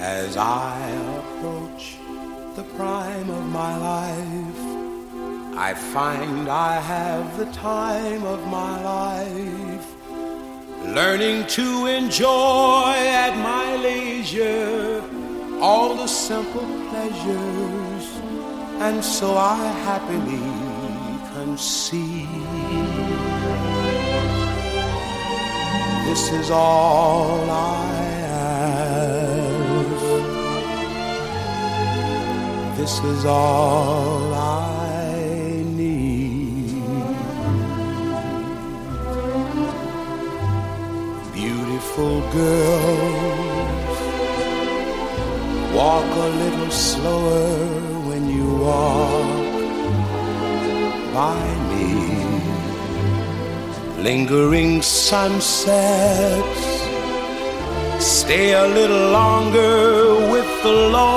As I approach the prime of my life, I find I have the time of my life, learning to enjoy at my leisure all the simple pleasures, and so I happily conceive. This is all I ask. This is all I need. Beautiful girls, walk a little slower when you walk by me. Lingering sunsets, stay a little longer with the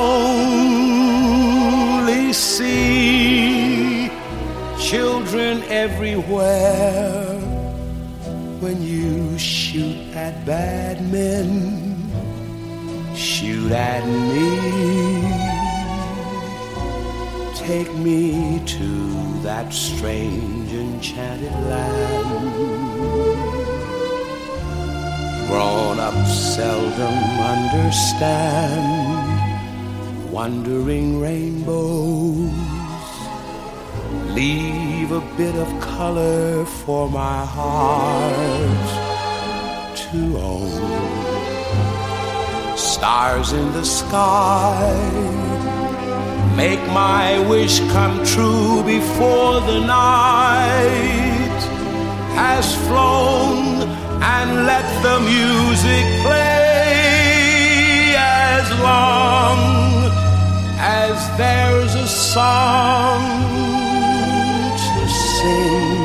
lonely sea. Children everywhere, when you shoot at bad men, shoot at me. Take me to that strange enchanted land. Grown-ups seldom understand wandering rainbows. Leave a bit of color for my heart to own. Stars in the sky, make my wish come true before the night has flown, and let the music play as long as there's a song to sing,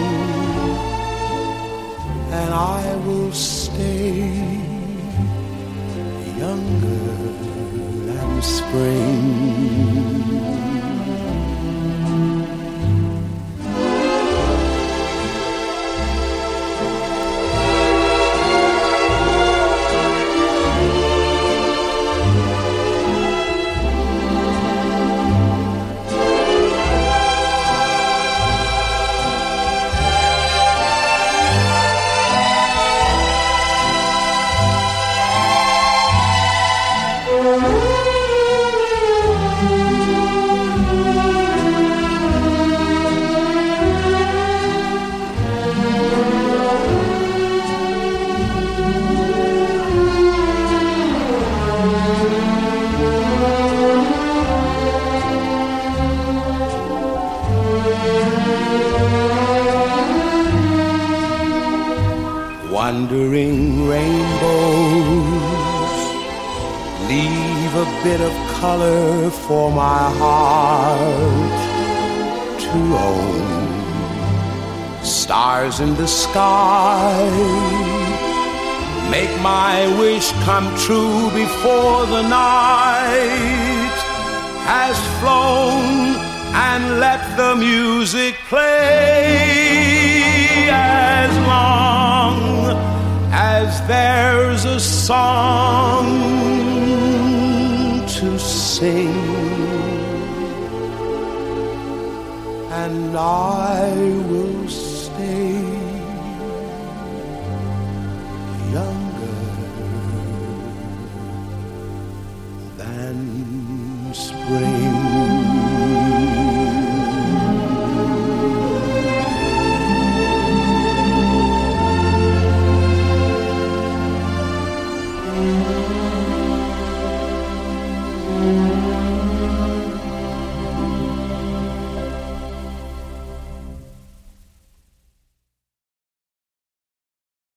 and I will stay younger than spring. Wandering rainbows, leave a bit of color for my heart to own. Stars in the sky, make my wish come true before the night has flown, and let the music play as long as there's a song to sing, and I will stay younger than spring.